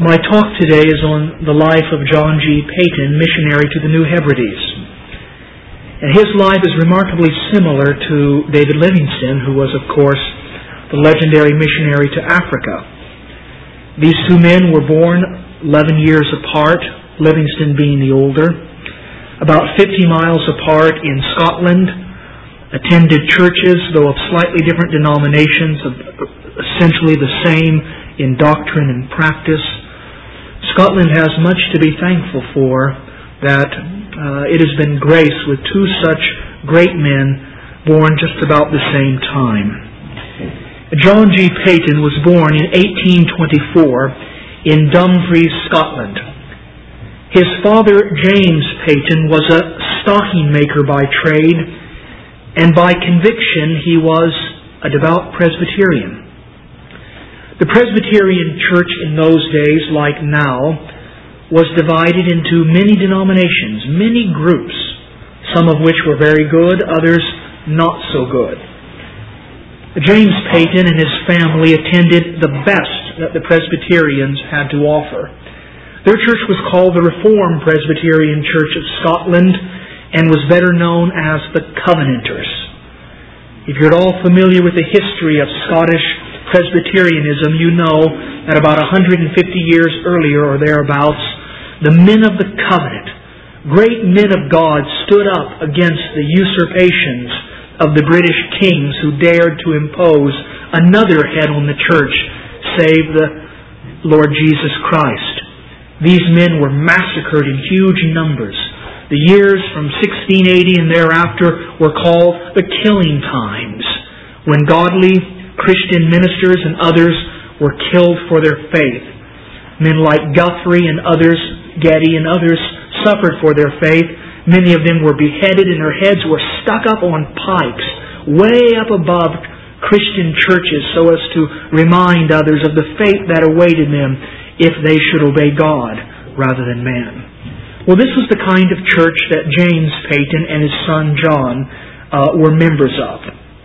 My talk today is on the life of John G. Paton, missionary to the New Hebrides. And his life is remarkably similar to David Livingstone, who was, of course, the legendary missionary to Africa. These two men were born 11 years apart, Livingstone being the older, about 50 miles apart in Scotland, attended churches, though of slightly different denominations, essentially the same in doctrine and practice. Scotland has much to be thankful for, that it has been graced with two such great men born just about the same time. John G. Paton was born in 1824 in Dumfries, Scotland. His father, James Paton, was a stocking maker by trade, and by conviction he was a devout Presbyterian. The Presbyterian Church in those days, like now, was divided into many denominations, many groups, some of which were very good, others not so good. James Paton and his family attended the best that the Presbyterians had to offer. Their church was called the Reformed Presbyterian Church of Scotland and was better known as the Covenanters. If you're at all familiar with the history of Scottish Presbyterianism, you know that about 150 years earlier or thereabouts, the men of the covenant, great men of God, stood up against the usurpations of the British kings who dared to impose another head on the church, save the Lord Jesus Christ. These men were massacred in huge numbers. The years from 1680 and thereafter were called the killing times, when godly Christian ministers and others were killed for their faith. Men like Guthrie and others, Getty and others, suffered for their faith. Many of them were beheaded and their heads were stuck up on pikes way up above Christian churches so as to remind others of the fate that awaited them if they should obey God rather than man. Well, this was the kind of church that James Paton and his son John were members of.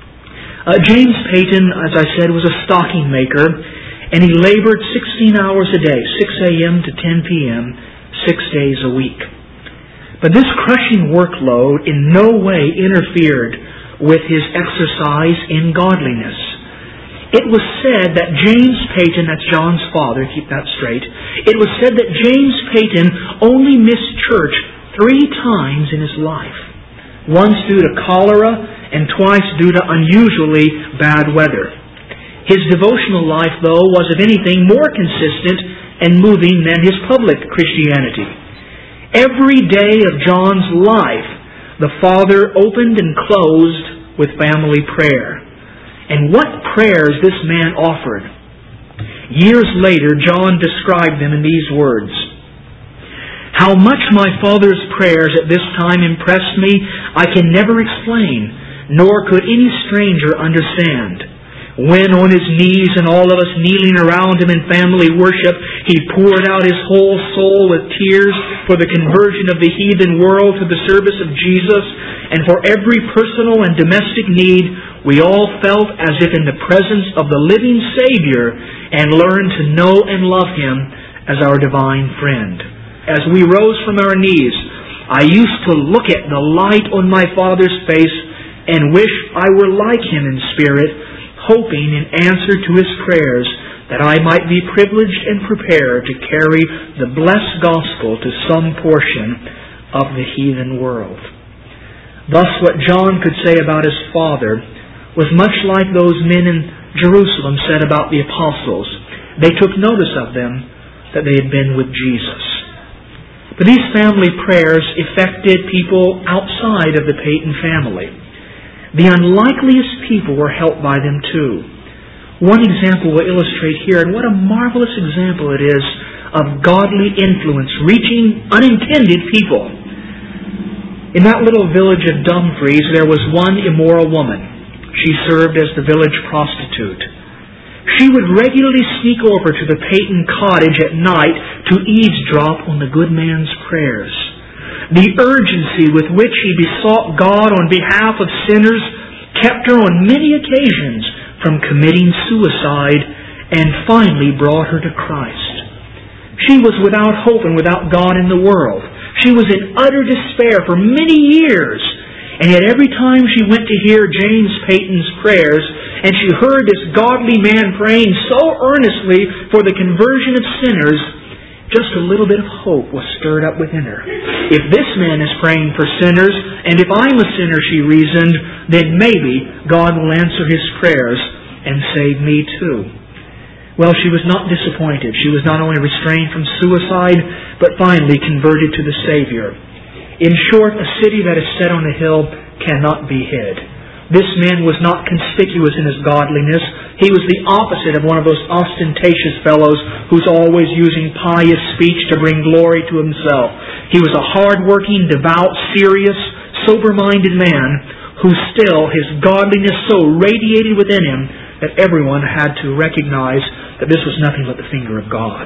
James Paton, as I said, was a stocking maker, and he labored 16 hours a day, 6 a.m. to 10 p.m., 6 days a week. But this crushing workload in no way interfered with his exercise in godliness. It was said that James Paton, that's John's father, keep that straight, it was said that James Paton only missed church 3 times in his life. Once due to cholera, and twice due to unusually bad weather. His devotional life, though, was of anything more consistent and moving than his public Christianity. Every day of John's life, the Father opened and closed with family prayer. And what prayers this man offered! Years later, John described them in these words: "How much my Father's prayers at this time impressed me, I can never explain, nor could any stranger understand. When on his knees and all of us kneeling around him in family worship, he poured out his whole soul with tears for the conversion of the heathen world to the service of Jesus, and for every personal and domestic need, we all felt as if in the presence of the living Savior and learned to know and love Him as our divine friend. As we rose from our knees, I used to look at the light on my Father's face and wish I were like Him in spirit, hoping in answer to His prayers that I might be privileged and prepared to carry the blessed gospel to some portion of the heathen world." Thus what John could say about his father was much like those men in Jerusalem said about the apostles. They took notice of them that they had been with Jesus. But these family prayers affected people outside of the Paton family. The unlikeliest people were helped by them too. One example will illustrate here, and what a marvelous example it is of godly influence reaching unintended people. In that little village of Dumfries, there was one immoral woman. She served as the village prostitute. She would regularly sneak over to the Paton cottage at night to eavesdrop on the good man's prayers. The urgency with which she besought God on behalf of sinners kept her on many occasions from committing suicide and finally brought her to Christ. She was without hope and without God in the world. She was in utter despair for many years. And yet every time she went to hear James Peyton's prayers, and she heard this godly man praying so earnestly for the conversion of sinners, just a little bit of hope was stirred up within her. If this man is praying for sinners, and if I'm a sinner, she reasoned, then maybe God will answer his prayers and save me too. Well, she was not disappointed. She was not only restrained from suicide, but finally converted to the Savior. In short, a city that is set on a hill cannot be hid. This man was not conspicuous in his godliness. He was the opposite of one of those ostentatious fellows who's always using pious speech to bring glory to himself. He was a hard-working, devout, serious, sober-minded man who still, his godliness so radiated within him that everyone had to recognize that this was nothing but the finger of God.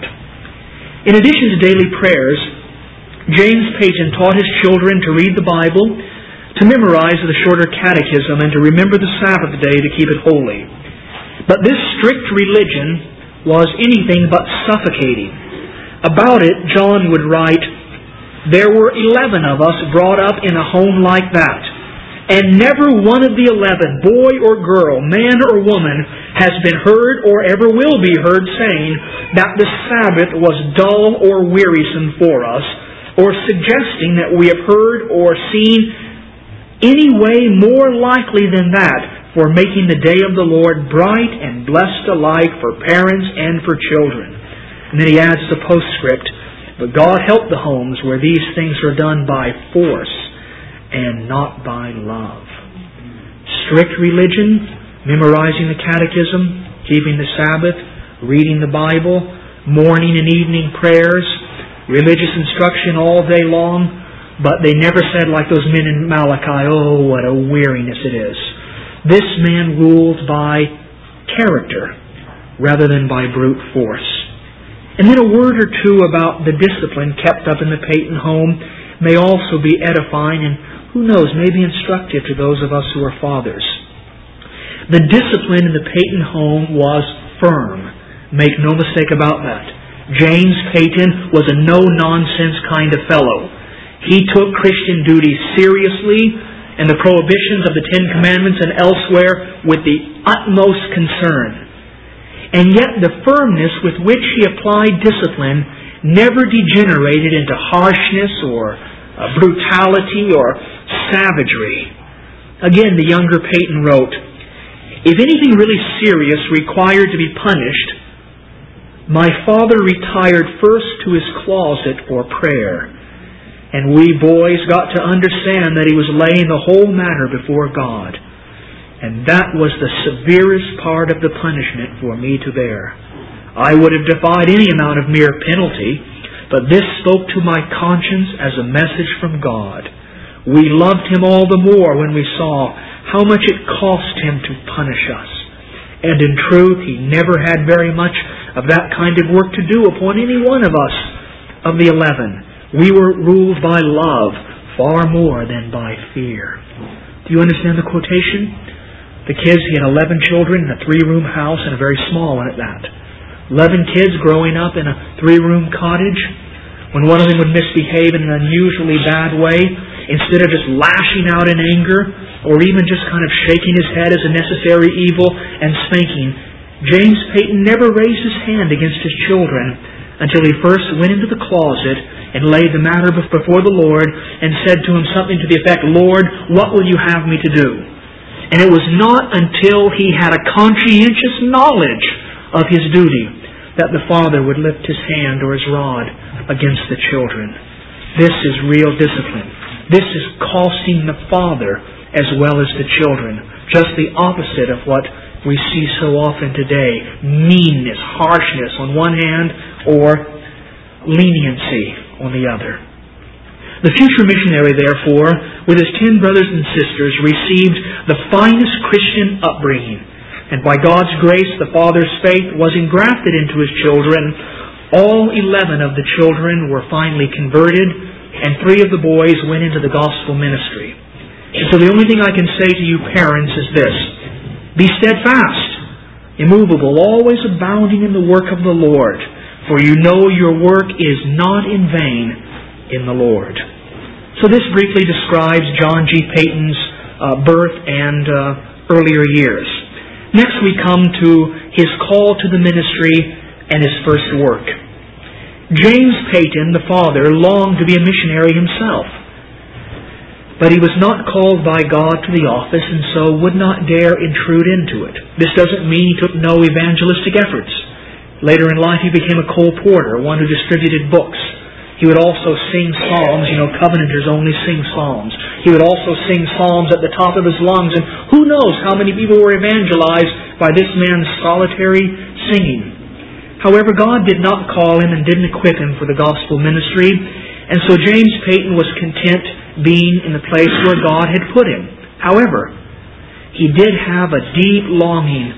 In addition to daily prayers, James Peyton taught his children to read the Bible, to memorize the shorter catechism, and to remember the Sabbath day to keep it holy. But this strict religion was anything but suffocating. About it, John would write, "There were 11 of us brought up in a home like that, and never one of the 11, boy or girl, man or woman, has been heard or ever will be heard saying that the Sabbath was dull or wearisome for us, or suggesting that we have heard or seen any way more likely than that for making the day of the Lord bright and blessed alike for parents and for children." And then he adds the postscript, "But God help the homes where these things are done by force and not by love." Strict religion, memorizing the catechism, keeping the Sabbath, reading the Bible, morning and evening prayers, religious instruction all day long, but they never said like those men in Malachi, "Oh, what a weariness it is." This man ruled by character rather than by brute force. And then a word or two about the discipline kept up in the Peyton home may also be edifying and, who knows, may be instructive to those of us who are fathers. The discipline in the Peyton home was firm. Make no mistake about that. James Peyton was a no-nonsense kind of fellow. He took Christian duty seriously and the prohibitions of the Ten Commandments and elsewhere with the utmost concern. And yet the firmness with which he applied discipline never degenerated into harshness or brutality or savagery. Again, the younger Peyton wrote, "If anything really serious required to be punished, my father retired first to his closet for prayer, and we boys got to understand that he was laying the whole matter before God. And that was the severest part of the punishment for me to bear. I would have defied any amount of mere penalty, but this spoke to my conscience as a message from God. We loved him all the more when we saw how much it cost him to punish us. And in truth, he never had very much of that kind of work to do upon any one of us of the 11. We were ruled by love far more than by fear." Do you understand the quotation? The kids, he had 11 children in a 3-room house, and a very small one at that. 11 kids growing up in a 3-room cottage. When one of them would misbehave in an unusually bad way, instead of just lashing out in anger, or even just kind of shaking his head as a necessary evil and spanking, James Peyton never raised his hand against his children until he first went into the closet and laid the matter before the Lord and said to him something to the effect, "Lord, what will you have me to do?" And it was not until he had a conscientious knowledge of his duty that the father would lift his hand or his rod against the children. This is real discipline. This is costing the father as well as the children. Just the opposite of what we see so often today. Meanness, harshness on one hand, or leniency on the other. The future missionary, therefore, with his 10 brothers and sisters, received the finest Christian upbringing. And by God's grace, the father's faith was engrafted into his children. All 11 of the children were finally converted, and 3 of the boys went into the gospel ministry. And so the only thing I can say to you parents is this: be steadfast, immovable, always abounding in the work of the Lord, for you know your work is not in vain in the Lord." So this briefly describes John G. Paton's birth and earlier years. Next we come to his call to the ministry and his first work. James Paton, the father, longed to be a missionary himself. But he was not called by God to the office and so would not dare intrude into it. This doesn't mean he took no evangelistic efforts. Later in life he became a coal porter, one who distributed books. He would also sing psalms. Covenanters only sing psalms. He would also sing psalms at the top of his lungs. And who knows how many people were evangelized by this man's solitary singing. However, God did not call him and didn't equip him for the gospel ministry. And so James Paton was content being in the place where God had put him. However, he did have a deep longing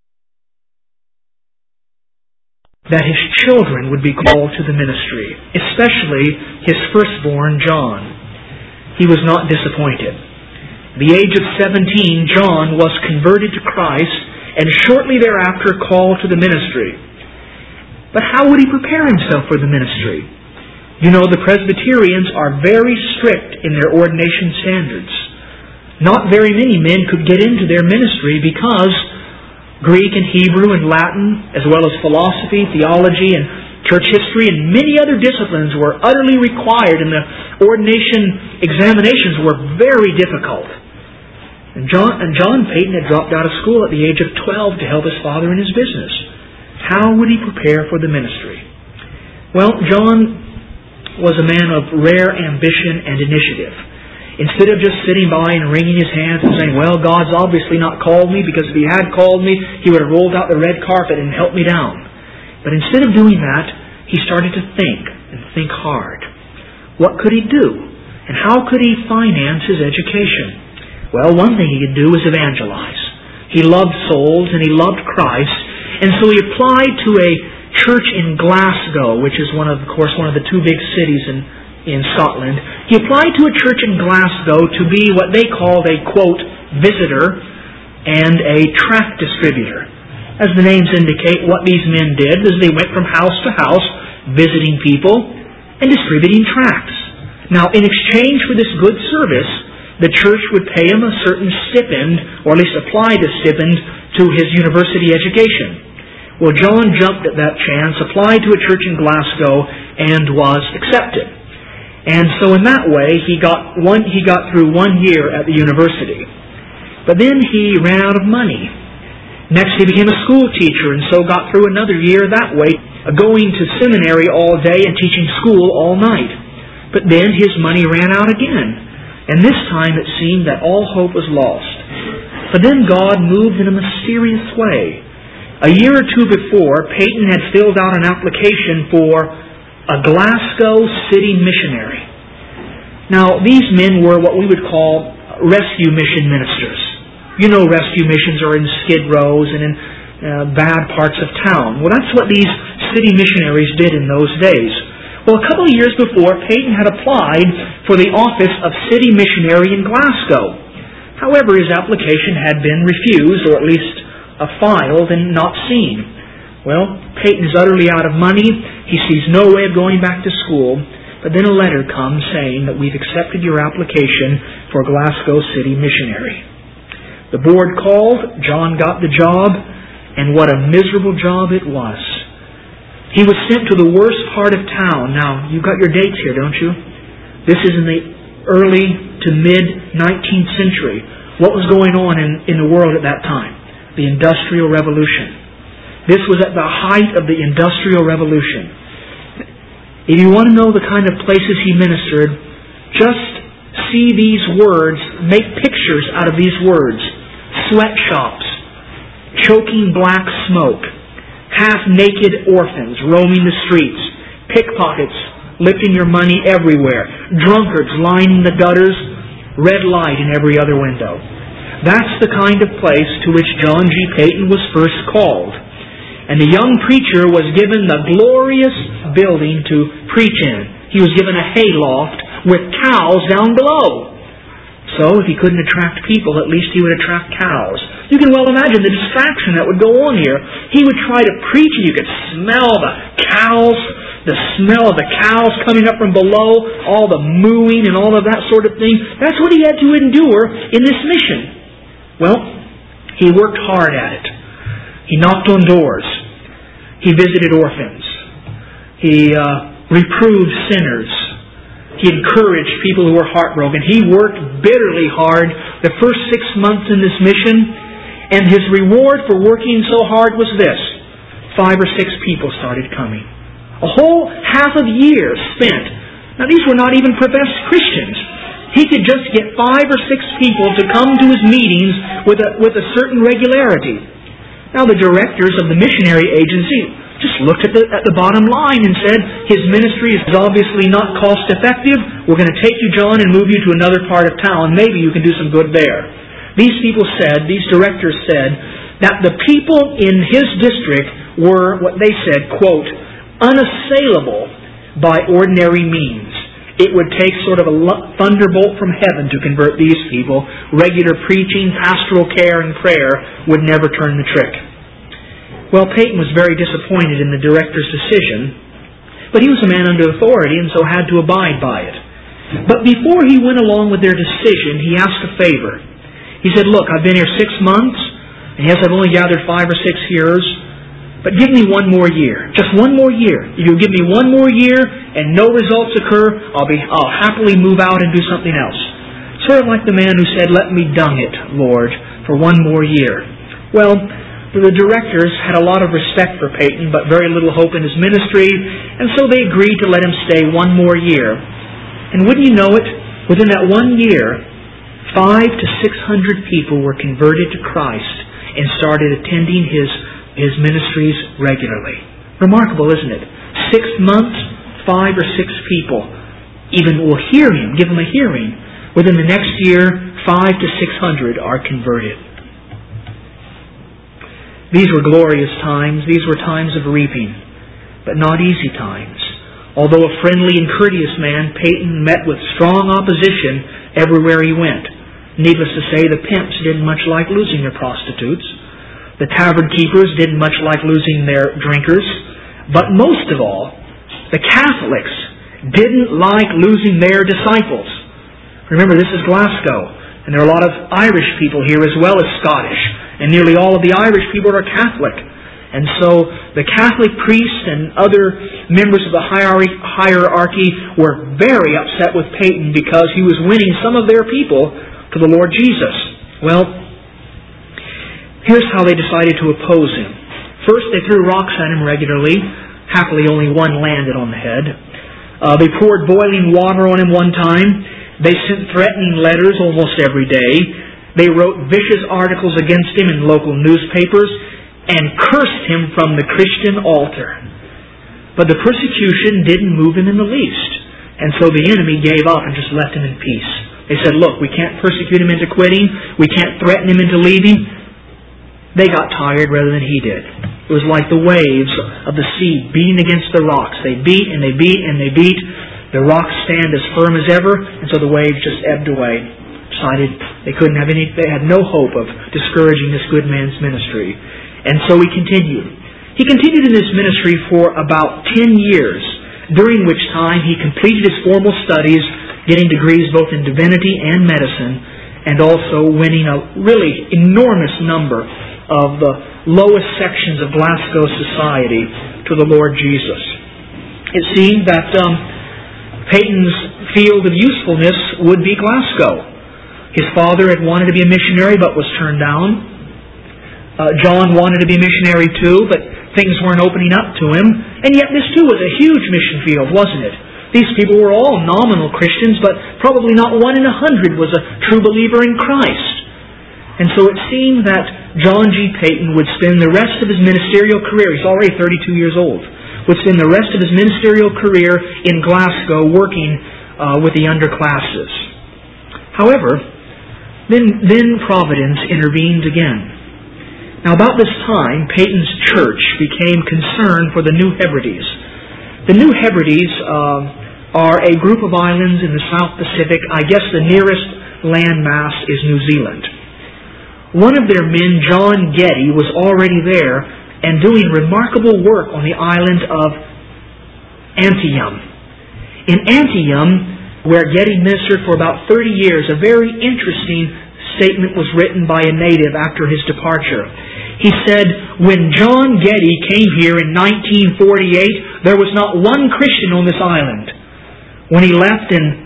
that his children would be called to the ministry, especially his firstborn, John. He was not disappointed. At the age of 17, John was converted to Christ and shortly thereafter called to the ministry. But how would he prepare himself for the ministry? The Presbyterians are very strict in their ordination standards. Not very many men could get into their ministry because Greek and Hebrew and Latin, as well as philosophy, theology, and church history, and many other disciplines were utterly required, and the ordination examinations were very difficult. And John Paton had dropped out of school at the age of 12 to help his father in his business. How would he prepare for the ministry? Well, John was a man of rare ambition and initiative. Instead of just sitting by and wringing his hands and saying, "Well, God's obviously not called me, because if He had called me, He would have rolled out the red carpet and helped me down." But instead of doing that, he started to think hard. What could he do? And how could he finance his education? Well, one thing he could do was evangelize. He loved souls and he loved Christ, and so he applied to a church in Glasgow, which is one of the two big cities in Scotland. He applied to a church in Glasgow to be what they called a, quote, visitor and a tract distributor. As the names indicate, what these men did is they went from house to house, visiting people and distributing tracts. Now, in exchange for this good service, the church would pay him a certain stipend, or at least apply the stipend to his university education. Well, John jumped at that chance, applied to a church in Glasgow, and was accepted. And so in that way, he got through 1 year at the university. But then he ran out of money. Next, he became a school teacher, and so got through another year that way, going to seminary all day and teaching school all night. But then his money ran out again, and this time it seemed that all hope was lost. But then God moved in a mysterious way. A year or two before, Paton had filled out an application for a Glasgow city missionary. Now, these men were what we would call rescue mission ministers. You know, rescue missions are in skid rows and in bad parts of town. Well, that's what these city missionaries did in those days. Well, a couple of years before, Paton had applied for the office of city missionary in Glasgow. However, his application had been refused, or at least filed and not seen. Well, Paton is utterly out of money. He sees no way of going back to school. But then a letter comes saying that we've accepted your application for Glasgow City Missionary. The board called, John got the job, and what a miserable job it was. He was sent to the worst part of town. Now, you've got your dates here, don't you? This is in the early to mid-19th century. What was going on in the world at that time? The Industrial Revolution. This was at the height of the Industrial Revolution. If you want to know the kind of places he ministered, just see these words, make pictures out of these words. Sweatshops, choking black smoke, half-naked orphans roaming the streets, pickpockets lifting your money everywhere, drunkards lining the gutters, red light in every other window. That's the kind of place to which John G. Paton was first called. And the young preacher was given the glorious building to preach in. He was given a hayloft with cows down below. So, if he couldn't attract people, at least he would attract cows. You can well imagine the distraction that would go on here. He would try to preach, and you could smell the cows, the smell of the cows coming up from below, all the mooing and all of that sort of thing. That's what he had to endure in this mission. Well, he worked hard at it. He knocked on doors. He visited orphans. He reproved sinners. He encouraged people who were heartbroken. He worked bitterly hard the first 6 months in this mission, and his reward for working so hard was this. 5 or 6 people started coming. A whole half of year spent. Now these were not even professed Christians. He could just get 5 or 6 people to come to his meetings with a certain regularity. Now the directors of the missionary agency just looked at the bottom line and said, his ministry is obviously not cost effective. We're going to take you, John, and move you to another part of town. Maybe you can do some good there. These directors said, that the people in his district were, what they said, quote, unassailable by ordinary means. It would take sort of a thunderbolt from heaven to convert these people. Regular preaching, pastoral care, and prayer would never turn the trick. Well, Peyton was very disappointed in the director's decision, but he was a man under authority and so had to abide by it. But before he went along with their decision, he asked a favor. He said, look, I've been here 6 months, and yes, I've only gathered 5 or 6 hearers, but give me 1 more year. Just 1 more year. If you'll give me 1 more year and no results occur, I'll happily move out and do something else. Sort of like the man who said, let me dung it, Lord, for 1 more year. Well, the directors had a lot of respect for Peyton, but very little hope in his ministry, and so they agreed to let him stay 1 more year. And wouldn't you know it, within that 1 year, 500 to 600 people were converted to Christ and started attending his ministries regularly. Remarkable, isn't it? 6 months, 5 or 6 people even will hear him, give him a hearing. Within the next year, 500 to 600 are converted. These were glorious times. These were times of reaping, but not easy times. Although a friendly and courteous man, Peyton met with strong opposition everywhere he went. Needless to say, the pimps didn't much like losing their prostitutes. The tavern keepers didn't much like losing their drinkers. But most of all, the Catholics didn't like losing their disciples. Remember, this is Glasgow, and there are a lot of Irish people here as well as Scottish. And nearly all of the Irish people are Catholic. And so the Catholic priests and other members of the hierarchy were very upset with Peyton because he was winning some of their people to the Lord Jesus. Well, here's how they decided to oppose him. First, they threw rocks at him regularly. Happily, only one landed on the head. They poured boiling water on him one time. They sent threatening letters almost every day. They wrote vicious articles against him in local newspapers and cursed him from the Christian altar. But the persecution didn't move him in the least. And so the enemy gave up and just left him in peace. They said, look, we can't persecute him into quitting. We can't threaten him into leaving. They got tired rather than he did. It was like the waves of the sea beating against the rocks. They beat and they beat and they beat. The rocks stand as firm as ever, and so the waves just ebbed away. Decided they had no hope of discouraging this good man's ministry. And so he continued. He continued in this ministry for about 10 years, during which time he completed his formal studies, getting degrees both in divinity and medicine, and also winning a really enormous number of the lowest sections of Glasgow society to the Lord Jesus. It seemed that Peyton's field of usefulness would be Glasgow. His father had wanted to be a missionary but was turned down. John wanted to be a missionary too, but things weren't opening up to him. And yet this too was a huge mission field, wasn't it? These people were all nominal Christians, but probably not 1 in 100 was a true believer in Christ. And so it seemed that John G. Peyton would spend the rest of his ministerial career, he's already 32 years old, would spend the rest of his ministerial career in Glasgow working with the underclasses. However, then Providence intervened again. Now about this time, Peyton's church became concerned for the New Hebrides. The New Hebrides are a group of islands in the South Pacific, I guess the nearest landmass is New Zealand. One of their men, John Getty, was already there and doing remarkable work on the island of Antietam. In Antietam, where Getty ministered for about 30 years, a very interesting statement was written by a native after his departure. He said, when John Getty came here in 1948, there was not one Christian on this island. When he left in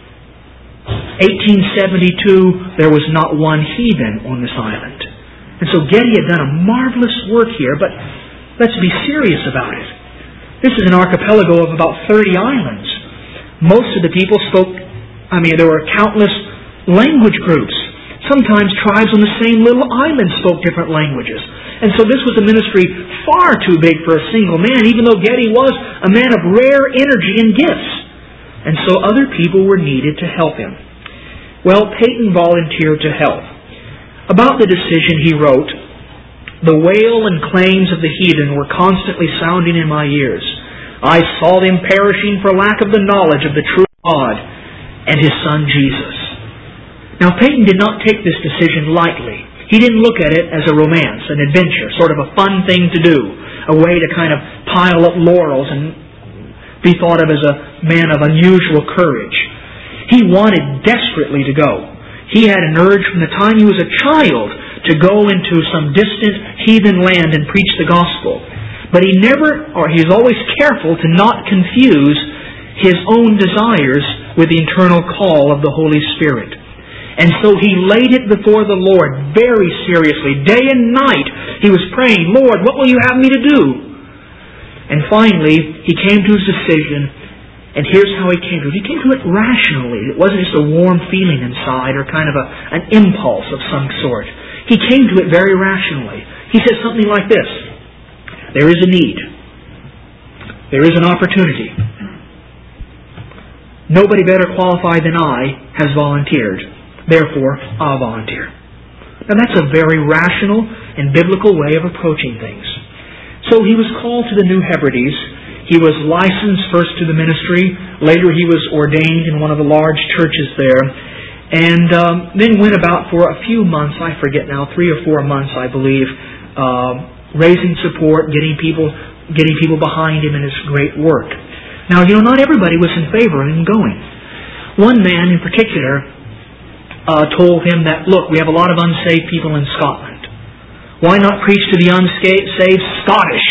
1872, there was not one heathen on this island. And so Getty had done a marvelous work here, but let's be serious about it. This is an archipelago of about 30 islands. Most of the people spoke, there were countless language groups. Sometimes tribes on the same little island spoke different languages. And so this was a ministry far too big for a single man, even though Getty was a man of rare energy and gifts. And so other people were needed to help him. Well, Peyton volunteered to help. About the decision he wrote, the wail and claims of the heathen were constantly sounding in my ears. I saw them perishing for lack of the knowledge of the true God and His Son Jesus. Now, Peyton did not take this decision lightly. He didn't look at it as a romance, an adventure, sort of a fun thing to do, a way to kind of pile up laurels and be thought of as a man of unusual courage. He wanted desperately to go. He had an urge from the time he was a child to go into some distant heathen land and preach the gospel. But he was always careful to not confuse his own desires with the internal call of the Holy Spirit. And so he laid it before the Lord very seriously. Day and night he was praying, Lord, what will you have me to do? And finally he came to his decision, and here's how he came to it. He came to it rationally. It wasn't just a warm feeling inside or kind of an impulse of some sort. He came to it very rationally. He said something like this: there is a need. There is an opportunity. Nobody better qualified than I has volunteered. Therefore, I'll volunteer. Now that's a very rational and biblical way of approaching things. So he was called to the New Hebrides. He was licensed first to the ministry. Later he was ordained in one of the large churches there. And then went about for a few months, I forget now, 3 or 4 months I believe, raising support, getting people behind him in his great work. Now, not everybody was in favor of him going. One man in particular told him that, look, we have a lot of unsaved people in Scotland. Why not preach to the unsaved Scottish?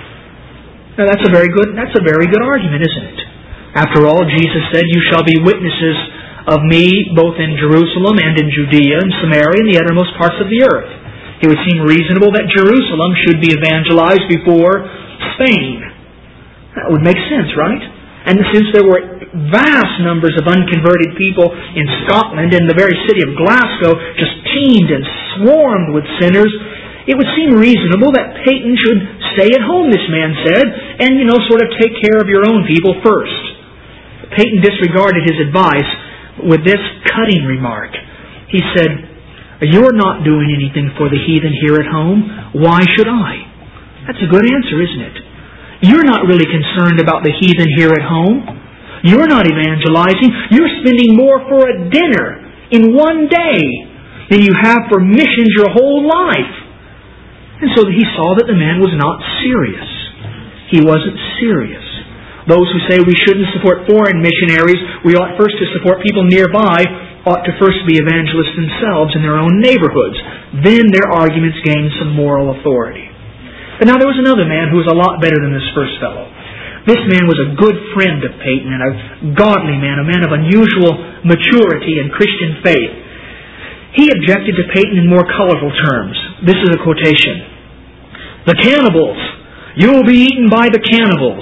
Now that's a very good argument, isn't it? After all, Jesus said, you shall be witnesses of me both in Jerusalem and in Judea and Samaria and the uttermost parts of the earth. It would seem reasonable that Jerusalem should be evangelized before Spain. That would make sense, right? And since there were vast numbers of unconverted people in Scotland, and the very city of Glasgow just teemed and swarmed with sinners, it would seem reasonable that Peyton should stay at home, this man said, and, sort of take care of your own people first. Peyton disregarded his advice with this cutting remark. He said, you're not doing anything for the heathen here at home. Why should I? That's a good answer, isn't it? You're not really concerned about the heathen here at home. You're not evangelizing. You're spending more for a dinner in one day than you have for missions your whole life. And so he saw that the man was not serious. He wasn't serious. Those who say we shouldn't support foreign missionaries, we ought first to support people nearby, ought to first be evangelists themselves in their own neighborhoods. Then their arguments gain some moral authority. But now there was another man who was a lot better than this first fellow. This man was a good friend of Peyton and a godly man, a man of unusual maturity and Christian faith. He objected to Peyton in more colorful terms. This is a quotation. The cannibals! You will be eaten by the cannibals!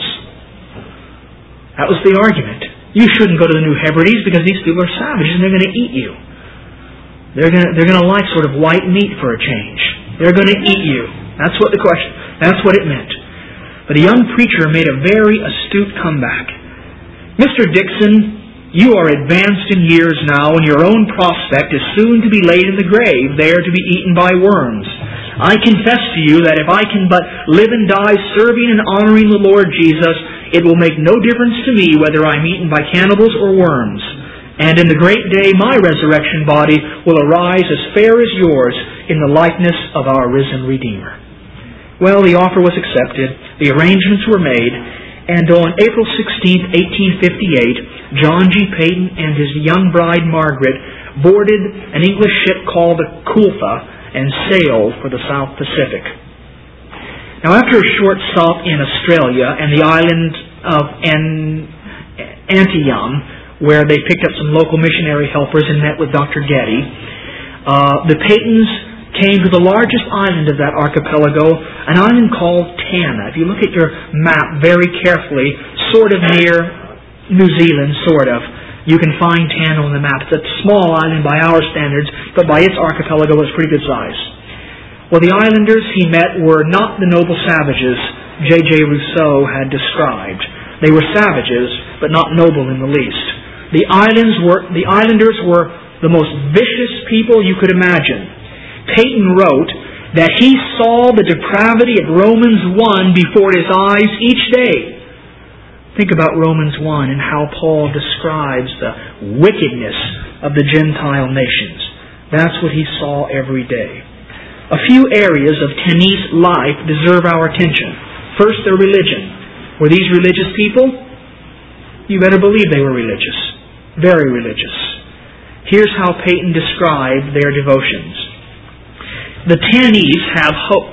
That was the argument. You shouldn't go to the New Hebrides because these people are savages and they're going to eat you. They're going to like sort of white meat for a change. They're going to eat you. That's what it meant. But a young preacher made a very astute comeback. Mr. Dixon, you are advanced in years now, and your own prospect is soon to be laid in the grave, there to be eaten by worms. I confess to you that if I can but live and die serving and honoring the Lord Jesus, it will make no difference to me whether I'm eaten by cannibals or worms. And in the great day my resurrection body will arise as fair as yours in the likeness of our risen Redeemer. Well, the offer was accepted, the arrangements were made, and on April 16, 1858, John G. Paton and his young bride Margaret boarded an English ship called the Kulfa and sailed for the South Pacific. Now, after a short stop in Australia and the island of Antietam, where they picked up some local missionary helpers and met with Dr. Getty, the Patons came to the largest island of that archipelago, an island called Tanna. If you look at your map very carefully, sort of near New Zealand, sort of, you can find Tanna on the map. It's a small island by our standards, but by its archipelago it's pretty good size. Well, the islanders he met were not the noble savages J.J. Rousseau had described. They were savages, but not noble in the least. The islanders were the most vicious people you could imagine. Paton wrote that he saw the depravity of Romans 1 before his eyes each day. Think about Romans 1 and how Paul describes the wickedness of the Gentile nations. That's what he saw every day. A few areas of Tanese life deserve our attention. First, their religion. Were these religious people? You better believe they were religious. Very religious. Here's how Paton described their devotions. The Tanese had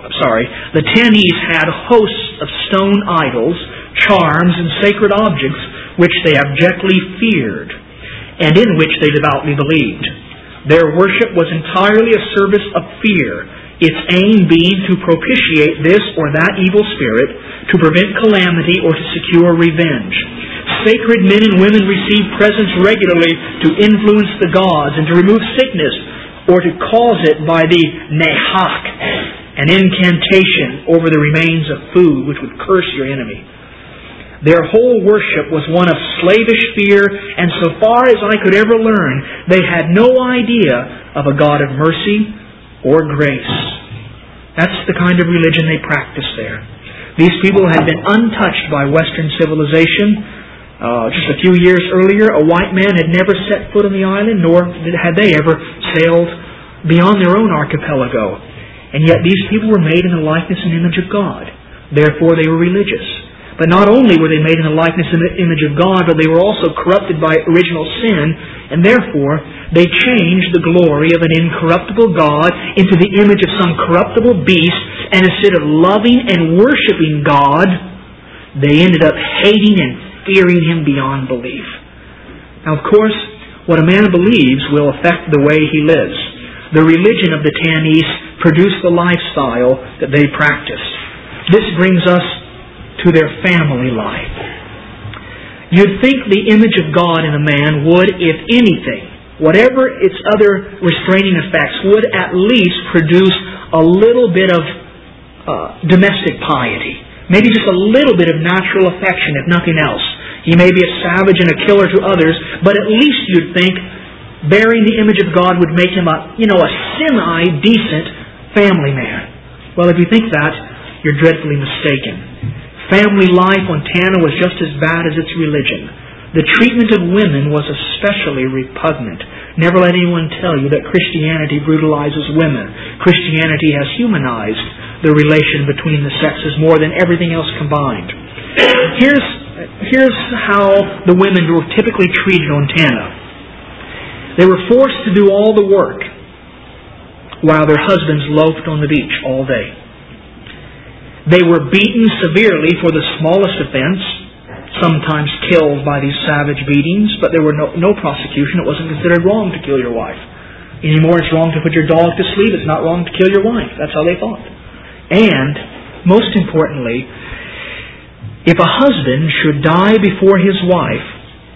hosts of stone idols, charms, and sacred objects which they abjectly feared, and in which they devoutly believed. Their worship was entirely a service of fear, its aim being to propitiate this or that evil spirit, to prevent calamity, or to secure revenge. Sacred men and women received presents regularly to influence the gods and to remove sickness, or to cause it by the nehak, an incantation over the remains of food which would curse your enemy. Their whole worship was one of slavish fear, and so far as I could ever learn, they had no idea of a God of mercy or grace. That's the kind of religion they practiced there. These people had been untouched by Western civilization. Just a few years earlier, a white man had never set foot on the island, nor had they ever sailed beyond their own archipelago. And yet these people were made in the likeness and image of God. Therefore they were religious. But not only were they made in the likeness and image of God, but they were also corrupted by original sin, and therefore they changed the glory of an incorruptible God into the image of some corruptible beast, and instead of loving and worshiping God, they ended up hating and fearing Him beyond belief. Now, of course, what a man believes will affect the way he lives. The religion of the Tanese produced the lifestyle that they practiced. This brings us to their family life. You'd think the image of God in a man would, if anything, whatever its other restraining effects, would at least produce a little bit of domestic piety. Maybe just a little bit of natural affection, if nothing else. He may be a savage and a killer to others, but at least you'd think bearing the image of God would make him a semi-decent family man. Well, if you think that, you're dreadfully mistaken. Family life on Tanna was just as bad as its religion. The treatment of women was especially repugnant. Never let anyone tell you that Christianity brutalizes women. Christianity has humanized the relation between the sexes more than everything else combined. Here's how the women were typically treated on Tanna. They were forced to do all the work while their husbands loafed on the beach all day. They were beaten severely for the smallest offense, sometimes killed by these savage beatings, but there were no prosecution. It wasn't considered wrong to kill your wife. Anymore, it's wrong to put your dog to sleep. It's not wrong to kill your wife. That's how they thought. And, most importantly, if a husband should die before his wife,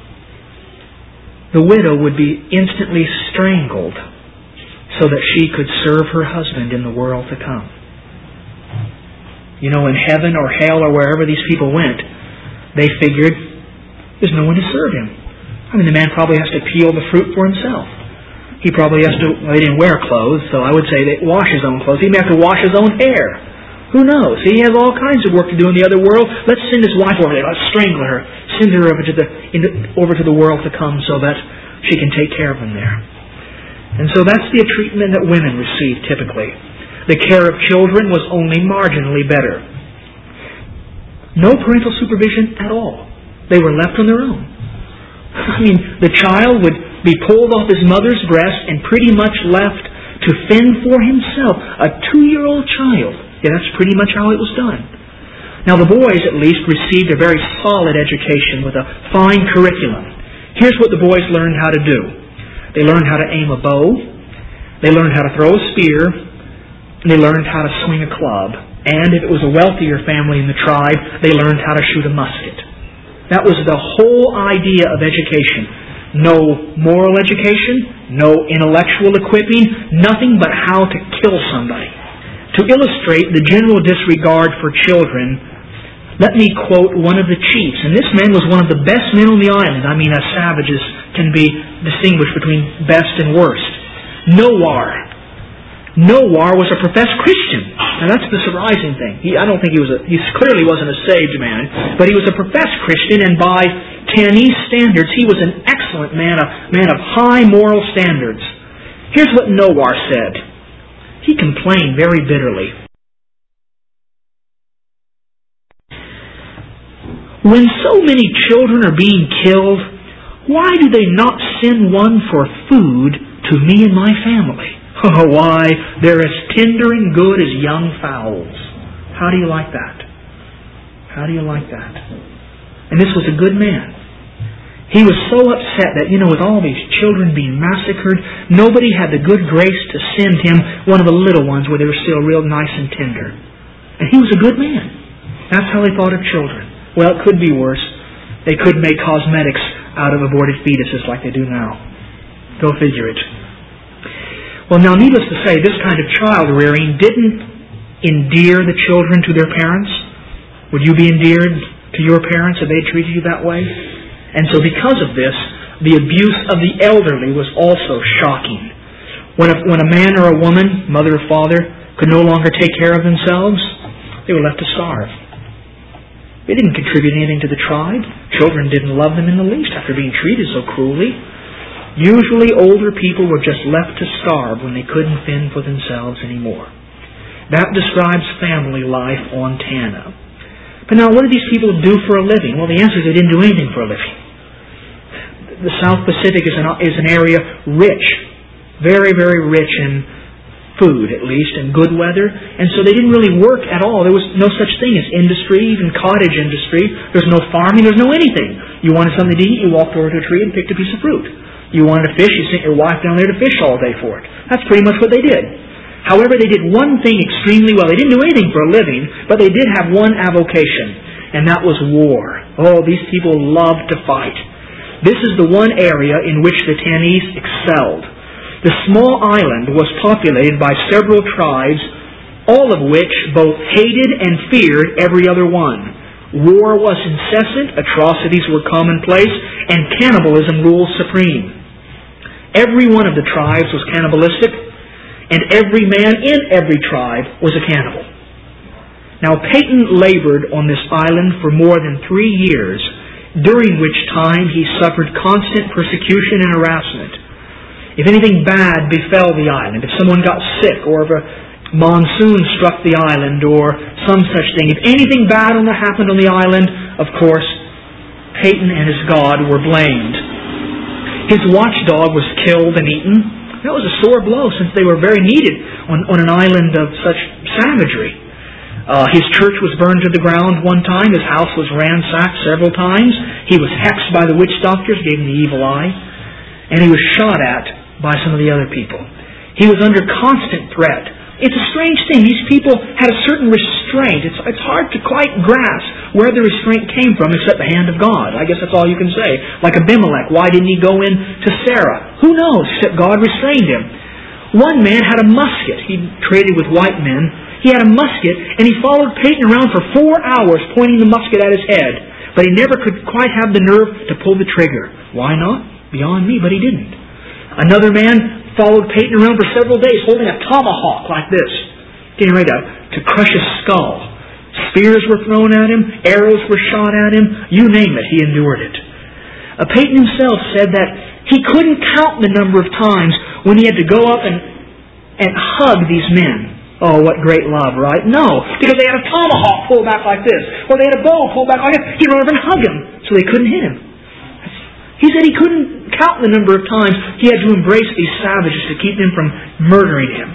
the widow would be instantly strangled so that she could serve her husband in the world to come. You know, in heaven or hell or wherever these people went, they figured there's no one to serve him. I mean, the man probably has to peel the fruit for himself. He probably has to, well, he didn't wear clothes, so I would say that wash his own clothes. He may have to wash his own hair. Who knows? He has all kinds of work to do in the other world. Let's send his wife over there. Let's strangle her. Send her over to the world to come so that she can take care of them there. And so that's the treatment that women receive typically. The care of children was only marginally better. No parental supervision at all. They were left on their own. I mean, the child would be pulled off his mother's breast and pretty much left to fend for himself. A 2-year-old child. Yeah, that's pretty much how it was done. Now the boys at least received a very solid education with a fine curriculum. Here's what the boys learned how to do. They learned how to aim a bow. They learned how to throw a spear. And they learned how to swing a club. And if it was a wealthier family in the tribe, they learned how to shoot a musket. That was the whole idea of education. No moral education, no intellectual equipping, nothing but how to kill somebody. To illustrate the general disregard for children, let me quote one of the chiefs. And this man was one of the best men on the island. I mean, as savages can be distinguished between best and worst. Nowar. Nowar was a professed Christian. Now that's the surprising thing. He clearly wasn't a saved man, but he was a professed Christian, and by Tanese standards, he was an excellent man, a man of high moral standards. Here's what Nowar said. He complained very bitterly. When so many children are being killed, why do they not send one for food to me and my family? Oh, why, they're as tender and good as young fowls. How do you like that? How do you like that? And this was a good man. He was so upset that, with all these children being massacred, nobody had the good grace to send him one of the little ones where they were still real nice and tender. And he was a good man. That's how he thought of children. Well, it could be worse. They could make cosmetics out of aborted fetuses like they do now. Go figure it. Well, now, needless to say, this kind of child rearing didn't endear the children to their parents. Would you be endeared to your parents if they treated you that way? And so because of this, the abuse of the elderly was also shocking. When a man or a woman, mother or father, could no longer take care of themselves, they were left to starve. They didn't contribute anything to the tribe. Children didn't love them in the least after being treated so cruelly. Usually older people were just left to starve when they couldn't fend for themselves anymore. That describes family life on Tanna. But now, what did these people do for a living? Well, the answer is they didn't do anything for a living. The South Pacific is an area rich, very, very rich in food, at least, and good weather. And so they didn't really work at all. There was no such thing as industry, even cottage industry. There's no farming. There's no anything. You wanted something to eat, you walked over to a tree and picked a piece of fruit. You wanted to fish, you sent your wife down there to fish all day for it. That's pretty much what they did. However, they did one thing extremely well. They didn't do anything for a living, but they did have one avocation, and that was war. Oh, these people loved to fight. This is the one area in which the Tanese excelled. The small island was populated by several tribes, all of which both hated and feared every other one. War was incessant, atrocities were commonplace, and cannibalism ruled supreme. Every one of the tribes was cannibalistic, and every man in every tribe was a cannibal. Now, Peyton labored on this island for more than 3 years, during which time he suffered constant persecution and harassment. If anything bad befell the island, if someone got sick, or if a monsoon struck the island, or some such thing, if anything bad happened on the island, of course, Peyton and his God were blamed. His watchdog was killed and eaten. That was a sore blow, since they were very needed on an island of such savagery. His church was burned to the ground one time. His house was ransacked several times. He was hexed by the witch doctors, gave him the evil eye. And he was shot at by some of the other people. He was under constant threat. It's a strange thing. These people had a certain restraint. It's hard to quite grasp where the restraint came from except the hand of God. I guess that's all you can say. Like Abimelech, why didn't he go in to Sarah? Who knows, except God restrained him. One man had a musket. He traded with white men. He had a musket, and he followed Peyton around for 4 hours pointing the musket at his head. But he never could quite have the nerve to pull the trigger. Why not? Beyond me, but he didn't. Another man followed Peyton around for several days holding a tomahawk like this, getting ready to crush his skull. Spears were thrown at him, arrows were shot at him, you name it, he endured it. Peyton himself said that he couldn't count the number of times when he had to go up and hug these men. Oh, what great love, right? No, because they had a tomahawk pulled back like this, or they had a bow pulled back like this. He'd run over and hug him, so they couldn't hit him. He said he couldn't count the number of times he had to embrace these savages to keep them from murdering him.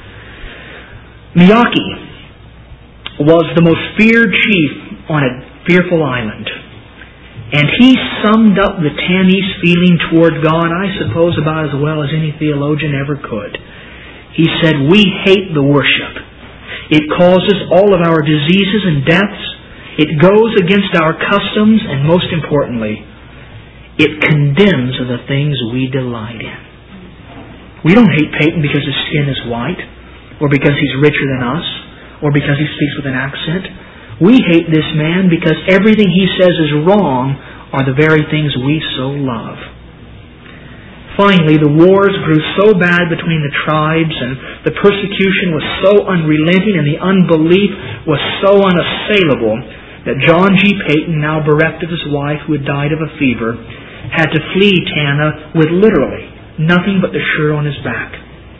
Miyake was the most feared chief on a fearful island. And he summed up the Tanese feeling toward God, I suppose, about as well as any theologian ever could. He said, "We hate the worship. It causes all of our diseases and deaths. It goes against our customs, and most importantly, it condemns the things we delight in." We don't hate Peyton because his skin is white, or because he's richer than us, or because he speaks with an accent. We hate this man because everything he says is wrong are the very things we so love. Finally, the wars grew so bad between the tribes, and the persecution was so unrelenting, and the unbelief was so unassailable, that John G. Peyton, now bereft of his wife who had died of a fever, had to flee Tanna with literally nothing but the shirt on his back.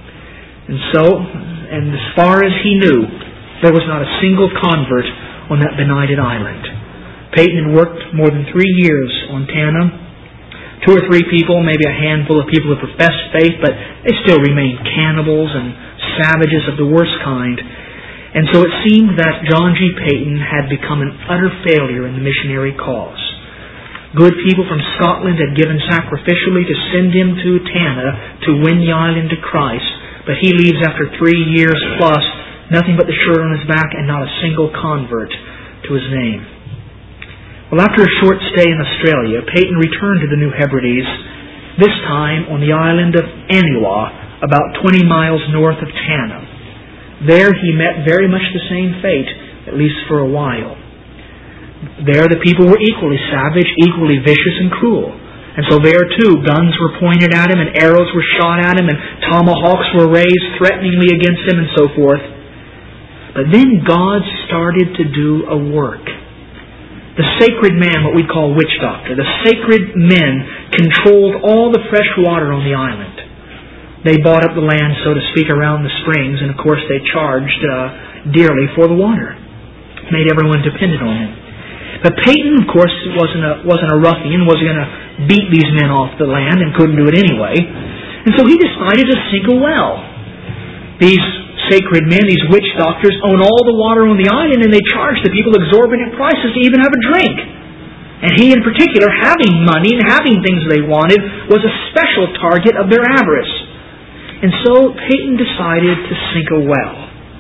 And as far as he knew, there was not a single convert on that benighted island. Peyton had worked more than 3 years on Tanna. 2 or 3 people, maybe a handful of people who professed faith, but they still remained cannibals and savages of the worst kind. And so it seemed that John G. Peyton had become an utter failure in the missionary cause. Good people from Scotland had given sacrificially to send him to Tanna to win the island to Christ, but he leaves after 3 years plus, nothing but the shirt on his back and not a single convert to his name. Well, after a short stay in Australia, Peyton returned to the New Hebrides, this time on the island of Aniwa, about 20 miles north of Tanna. There he met very much the same fate, at least for a while. There the people were equally savage, equally vicious and cruel. And so there too, guns were pointed at him, and arrows were shot at him, and tomahawks were raised threateningly against him, and so forth. But then God started to do a work. The sacred man, what we call witch doctor, the sacred men controlled all the fresh water on the island. They bought up the land, so to speak, around the springs, and of course they charged dearly for the water. Made everyone dependent on him. But Peyton, of course, wasn't a ruffian, wasn't going to beat these men off the land, and couldn't do it anyway. And so he decided to sink a well. These sacred men, these witch doctors, own all the water on the island, and they charge the people exorbitant prices to even have a drink. And he in particular, having money and having things they wanted, was a special target of their avarice. And so Peyton decided to sink a well.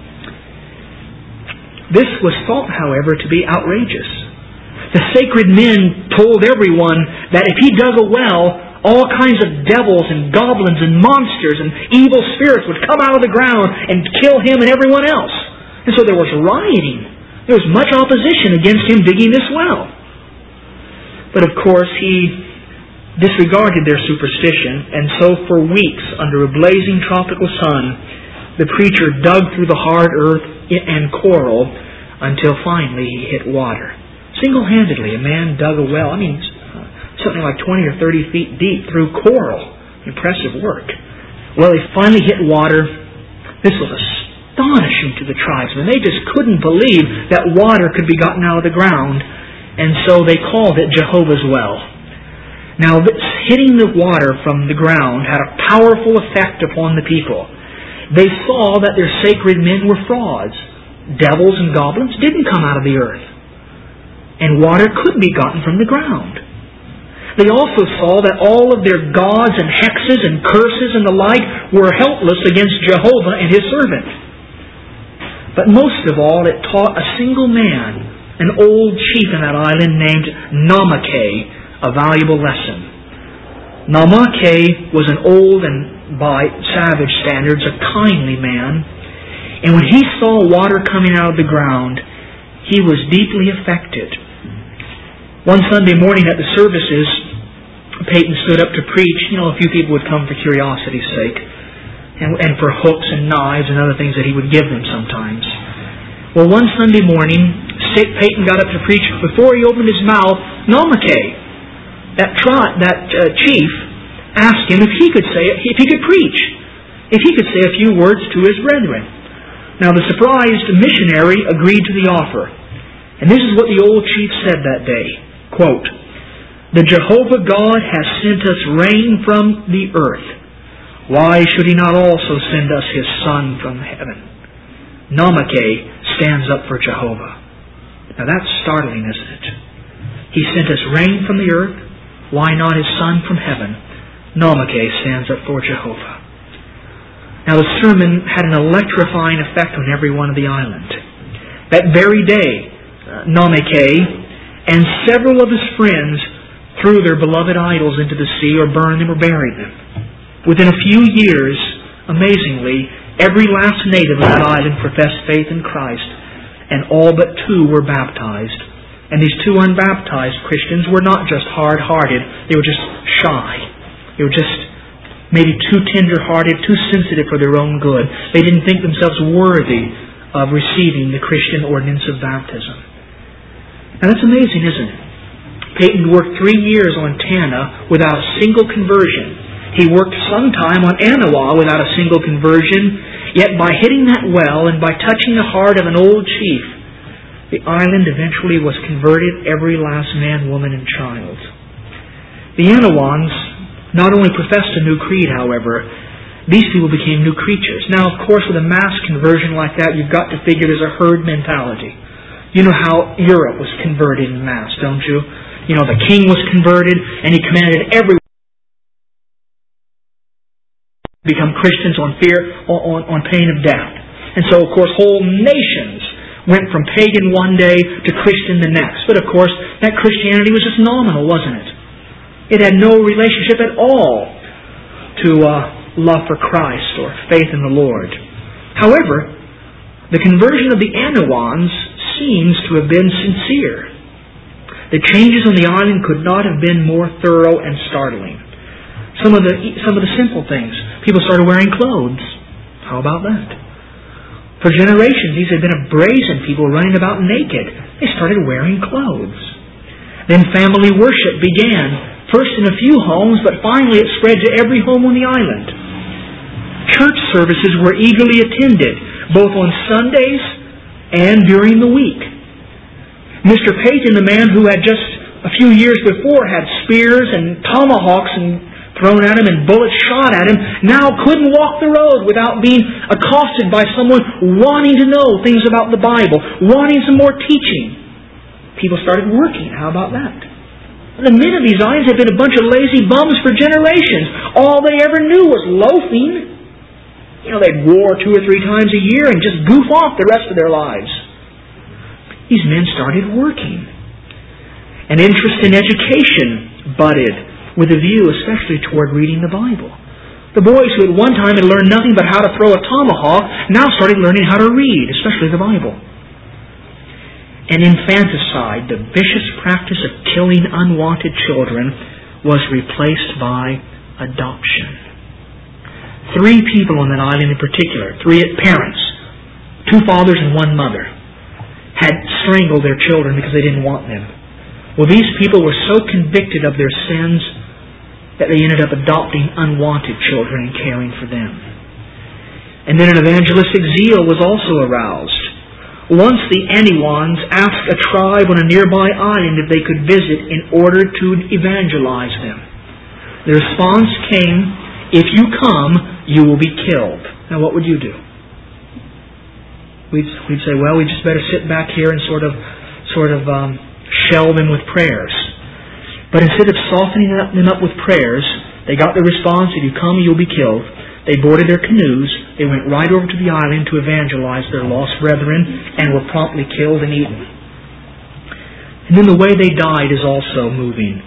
This was thought, however, to be outrageous. The sacred men told everyone that if he dug a well, all kinds of devils and goblins and monsters and evil spirits would come out of the ground and kill him and everyone else. And so there was rioting. There was much opposition against him digging this well. But of course he disregarded their superstition, and so for weeks under a blazing tropical sun, the preacher dug through the hard earth and coral until finally he hit water. Single-handedly, a man dug a well. Something like 20 or 30 feet deep through coral. Impressive work. Well, he finally hit water. This was astonishing to the tribesmen. They just couldn't believe that water could be gotten out of the ground, and so they called it Jehovah's Well. Now, this hitting the water from the ground had a powerful effect upon the people. They saw that their sacred men were frauds. Devils and goblins didn't come out of the earth, and water could be gotten from the ground. They also saw that all of their gods and hexes and curses and the like were helpless against Jehovah and His servant. But most of all, it taught a single man, an old chief in that island named Namake, a valuable lesson. Namake was an old and, by savage standards, a kindly man. And when he saw water coming out of the ground, he was deeply affected. One Sunday morning at the services, Peyton stood up to preach. A few people would come for curiosity's sake, and for hooks and knives and other things that he would give them sometimes. Well, one Sunday morning, Peyton got up to preach. Before he opened his mouth, Namake, chief asked him if he could preach, if he could say a few words to his brethren. Now the surprised missionary agreed to the offer. And this is what the old chief said that day. Quote, "The Jehovah God has sent us rain from the earth. Why should He not also send us His Son from heaven?" Namake stands up for Jehovah. Now that's startling, isn't it? He sent us rain from the earth. Why not His Son from heaven? Namake stands up for Jehovah. Now the sermon had an electrifying effect on everyone of the island. That very day, Namake and several of his friends threw their beloved idols into the sea or burned them or buried them. Within a few years, amazingly, every last native of that island professed faith in Christ, and all but 2 were baptized. And these 2 unbaptized Christians were not just hard-hearted, they were just shy. They were just maybe too tender-hearted, too sensitive for their own good. They didn't think themselves worthy of receiving the Christian ordinance of baptism. Now that's amazing, isn't it? Peyton worked 3 years on Tanna without a single conversion. He worked some time on Anawa without a single conversion, yet by hitting that well and by touching the heart of an old chief, the island eventually was converted, every last man, woman, and child. The Anawans not only professed a new creed, however, these people became new creatures. Now, of course, with a mass conversion like that, you've got to figure there's a herd mentality. You know how Europe was converted in mass, don't you? You know, the king was converted, and he commanded everyone to become Christians on pain of death. And so, of course, whole nations went from pagan one day to Christian the next. But, of course, that Christianity was just nominal, wasn't it? It had no relationship at all to love for Christ or faith in the Lord. However, the conversion of the Anawans seems to have been sincere. The changes on the island could not have been more thorough and startling. Some of the simple things. People started wearing clothes. How about that? For generations, these had been a brazen people running about naked. They started wearing clothes. Then family worship began. First in a few homes, but finally it spread to every home on the island. Church services were eagerly attended, both on Sundays and during the week. Mr. Peyton, the man who had just a few years before had spears and tomahawks thrown at him and bullets shot at him, now couldn't walk the road without being accosted by someone wanting to know things about the Bible, wanting some more teaching. People started working. How about that? The men of these islands had been a bunch of lazy bums for generations. All they ever knew was loafing. You know, they'd war 2 or 3 times a year and just goof off the rest of their lives. These men started working. An interest in education budded, with a view especially toward reading the Bible. The boys who at one time had learned nothing but how to throw a tomahawk now started learning how to read, especially the Bible. And infanticide, the vicious practice of killing unwanted children, was replaced by adoption. 3 people on that island in particular, 3 parents, 2 fathers and 1 mother, had strangled their children because they didn't want them. Well, these people were so convicted of their sins that they ended up adopting unwanted children and caring for them. And then an evangelistic zeal was also aroused. Once the Anawans asked a tribe on a nearby island if they could visit in order to evangelize them. The response came, "If you come, you will be killed." Now what would you do? We'd say, well, we just better sit back here and sort of shell them with prayers. But instead of softening them up with prayers, they got the response, "If you come, you'll be killed." They boarded their canoes, they went right over to the island to evangelize their lost brethren, and were promptly killed and eaten. And then the way they died is also moving.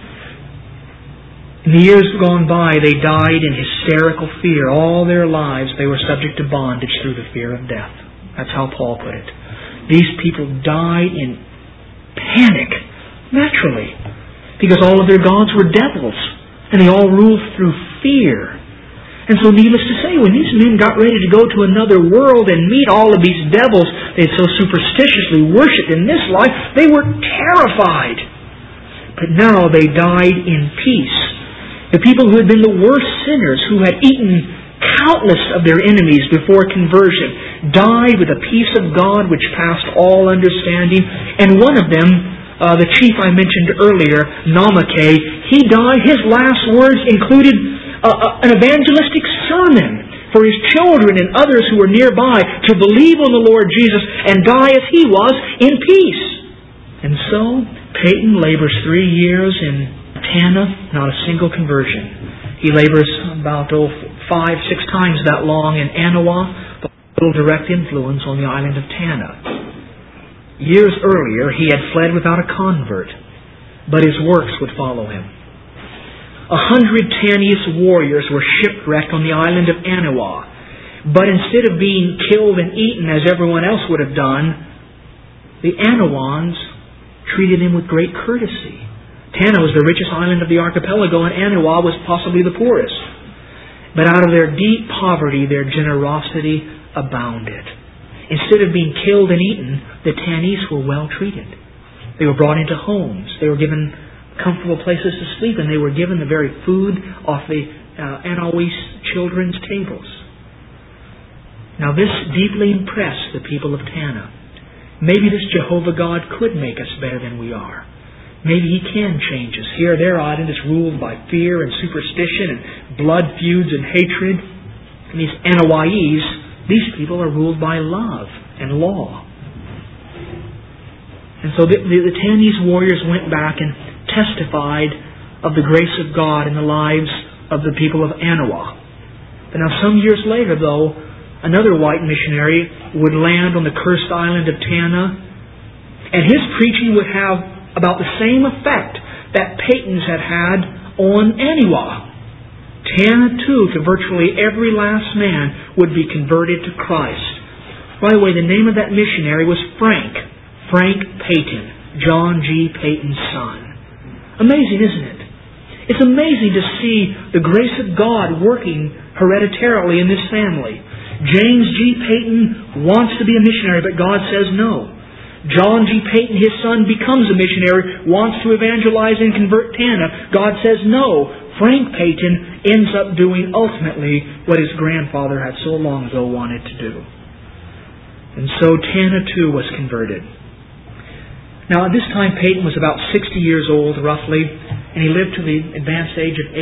In the years gone by, they died in hysterical fear. All their lives they were subject to bondage through the fear of death. That's how Paul put it. These people died in panic, naturally, because all of their gods were devils, and they all ruled through fear. And so needless to say, when these men got ready to go to another world and meet all of these devils they had so superstitiously worshipped in this life, they were terrified. But now they died in peace. The people who had been the worst sinners, who had eaten countless of their enemies before conversion, died with a peace of God which passed all understanding. And one of them, the chief I mentioned earlier, Namake, he died. His last words included an evangelistic sermon for his children and others who were nearby to believe on the Lord Jesus and die as he was, in peace. And so Peyton labors 3 years in Tanna, not a single conversion. He labors about 5-6 times that long in Anawa, but little direct influence on the island of Tanna. Years earlier, he had fled without a convert, but his works would follow him. 100 Tannese warriors were shipwrecked on the island of Anawa, but instead of being killed and eaten as everyone else would have done, the Anawans treated him with great courtesy. Tanna was the richest island of the archipelago, and Anawa was possibly the poorest. But out of their deep poverty, their generosity abounded. Instead of being killed and eaten, the Tannese were well treated. They were brought into homes. They were given comfortable places to sleep, and they were given the very food off the Anawese children's tables. Now this deeply impressed the people of Tanna. Maybe this Jehovah God could make us better than we are. Maybe He can change us. Here, their island is ruled by fear and superstition and blood feuds and hatred. And these Anawais, these people are ruled by love and law. And so the Tannese warriors went back and testified of the grace of God in the lives of the people of Anawa. But now some years later, though, another white missionary would land on the cursed island of Tanna, and his preaching would have about the same effect that Peyton's had had on Anawa. Tanna, too, to virtually every last man, would be converted to Christ. By the way, the name of that missionary was Frank Peyton, John G. Peyton's son. Amazing, isn't it? It's amazing to see the grace of God working hereditarily in this family. James G. Peyton wants to be a missionary, but God says no. John G. Peyton, his son, becomes a missionary, wants to evangelize and convert Tanna. God says no. Frank Peyton ends up doing ultimately what his grandfather had so long ago wanted to do. And so Tanna too was converted. Now at this time Peyton was about 60 years old roughly, and he lived to the advanced age of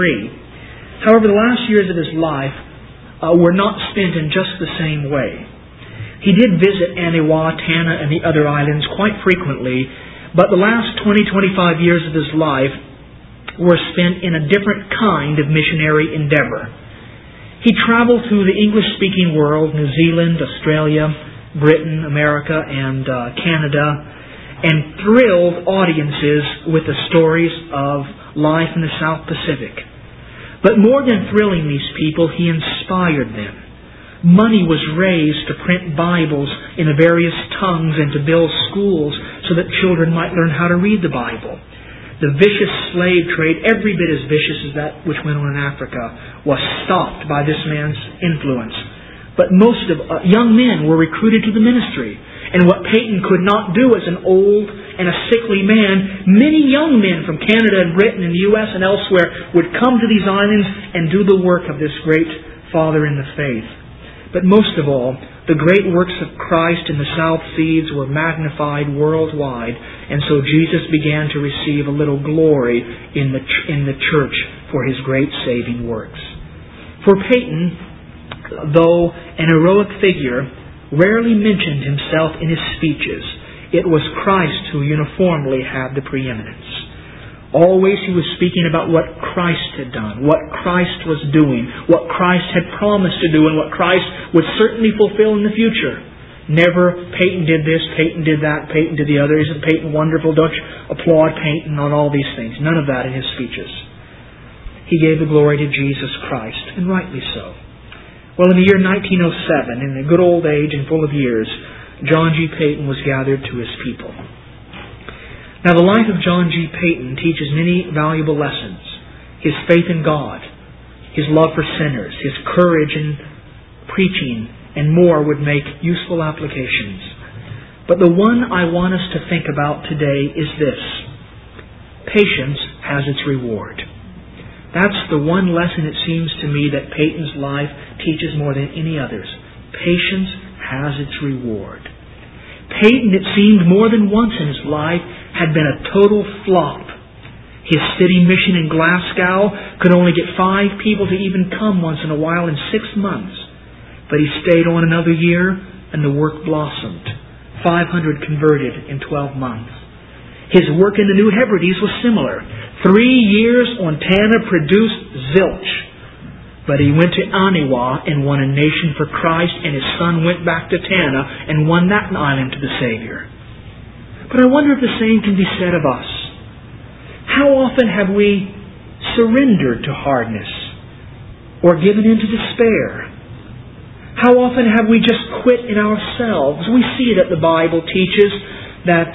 83. However, the last years of his life were not spent in just the same way. He did visit Anawa, Tanna, and the other islands quite frequently, but the last 20-25 years of his life were spent in a different kind of missionary endeavor. He traveled through the English-speaking world, New Zealand, Australia, Britain, America, and Canada, and thrilled audiences with the stories of life in the South Pacific. But more than thrilling these people, he inspired them. Money was raised to print Bibles in the various tongues and to build schools so that children might learn how to read the Bible. The vicious slave trade, every bit as vicious as that which went on in Africa, was stopped by this man's influence. But most of young men were recruited to the ministry. And what Peyton could not do as an old and a sickly man, many young men from Canada and Britain and the U.S. and elsewhere would come to these islands and do the work of this great father in the faith. But most of all, the great works of Christ in the South Seas were magnified worldwide, and so Jesus began to receive a little glory in the church for His great saving works. For Peyton, though an heroic figure, rarely mentioned himself in his speeches, it was Christ who uniformly had the preeminence. Always he was speaking about what Christ had done, what Christ was doing, what Christ had promised to do, and what Christ would certainly fulfill in the future. Never, Peyton did this, Peyton did that, Peyton did the other. Isn't Peyton wonderful? Don't you applaud Peyton on all these things? None of that in his speeches. He gave the glory to Jesus Christ, and rightly so. Well, in the year 1907, in a good old age and full of years, John G. Peyton was gathered to his people. Now, the life of John G. Peyton teaches many valuable lessons. His faith in God, his love for sinners, his courage in preaching, and more would make useful applications. But the one I want us to think about today is this. patience has its reward. That's the one lesson, it seems to me, that Peyton's life teaches more than any others. Patience has its reward. Peyton, it seemed more than once in his life, had been a total flop. His city mission in Glasgow could only get 5 people to even come once in a while in 6 months. But he stayed on another year, and the work blossomed. 500 converted in 12 months. His work in the New Hebrides was similar. 3 years on Tanna produced zilch. But he went to Aniwa and won a nation for Christ, and his son went back to Tanna and won that island to the Savior. But I wonder if the same can be said of us. How often have we surrendered to hardness or given in to despair? How often have we just quit in ourselves? We see that the Bible teaches that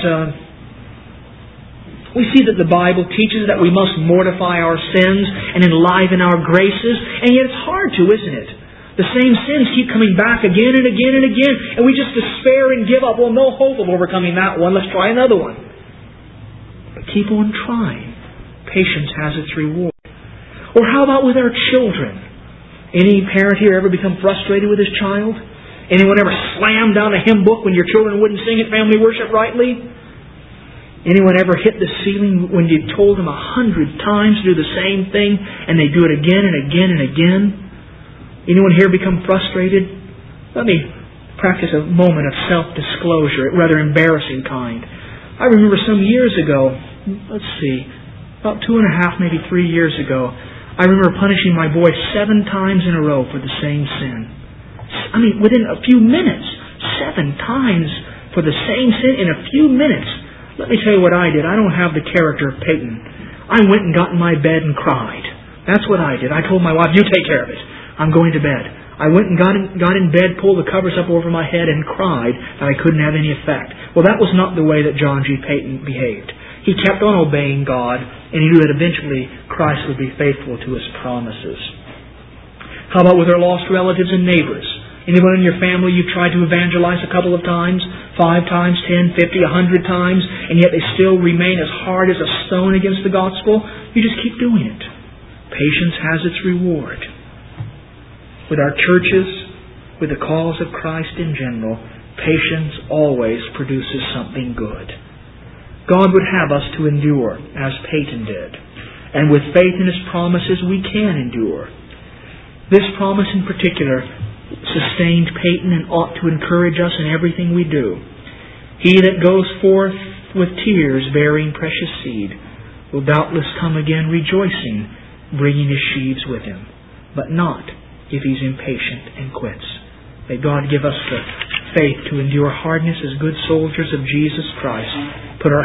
we must mortify our sins and enliven our graces, and yet it's hard to, isn't it? The same sins keep coming back again and again and again, and we just despair and give up. Well, no hope of overcoming that one. Let's try another one. But keep on trying. Patience has its reward. Or how about with our children? Any parent here ever become frustrated with his child? Anyone ever slam down a hymn book when your children wouldn't sing at family worship rightly? Anyone ever hit the ceiling when you told them 100 times to do the same thing and they do it again and again and again? Anyone here become frustrated? Let me practice a moment of self-disclosure, rather embarrassing kind. I remember some years ago, about 2.5, maybe 3 years ago, I remember punishing my boy 7 times in a row for the same sin. Within a few minutes. 7 times for the same sin in a few minutes. Let me tell you what I did. I don't have the character of Peyton. I went and got in my bed and cried. That's what I did. I told my wife, you take care of it. I'm going to bed. I went and got in bed, pulled the covers up over my head, and cried that I couldn't have any effect. Well, that was not the way that John G. Peyton behaved. He kept on obeying God, and he knew that eventually Christ would be faithful to His promises. How about with our lost relatives and neighbors? Anyone in your family you've tried to evangelize a couple of times? 5 times, 10, 50, 100 times, and yet they still remain as hard as a stone against the gospel? You just keep doing it. Patience has its reward. With our churches, with the cause of Christ in general, patience always produces something good. God would have us to endure, as Peyton did. And with faith in His promises, we can endure. This promise in particular sustained Peyton and ought to encourage us in everything we do. He that goes forth with tears bearing precious seed will doubtless come again rejoicing, bringing his sheaves with him, but not if he's impatient and quits. May God give us the faith to endure hardness as good soldiers of Jesus Christ. Put our